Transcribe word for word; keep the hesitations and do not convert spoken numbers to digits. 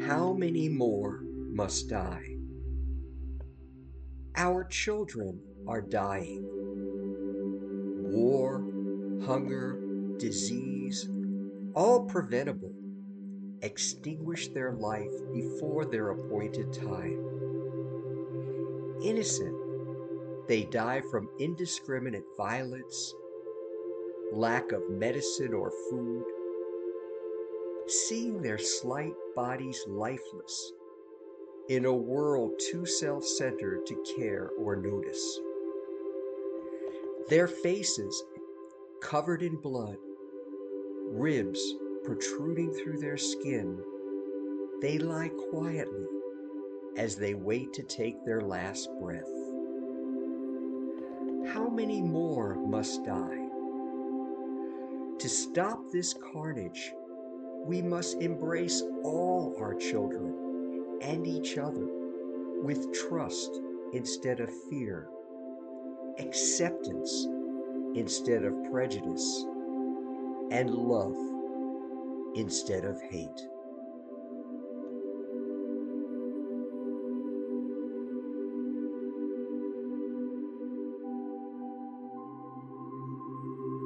How many more must die? Our children are dying. War, hunger, disease, all preventable, extinguish their life before their appointed time. Innocent, they die from indiscriminate violence, lack of medicine or food, seeing their slight bodies lifeless in a world too self-centered to care or notice. Their faces covered in blood, ribs protruding through their skin, they lie quietly as they wait to take their last breath. How many more must die? To stop this carnage, we must embrace all our children and each other with trust instead of fear, acceptance instead of prejudice, and love instead of hate.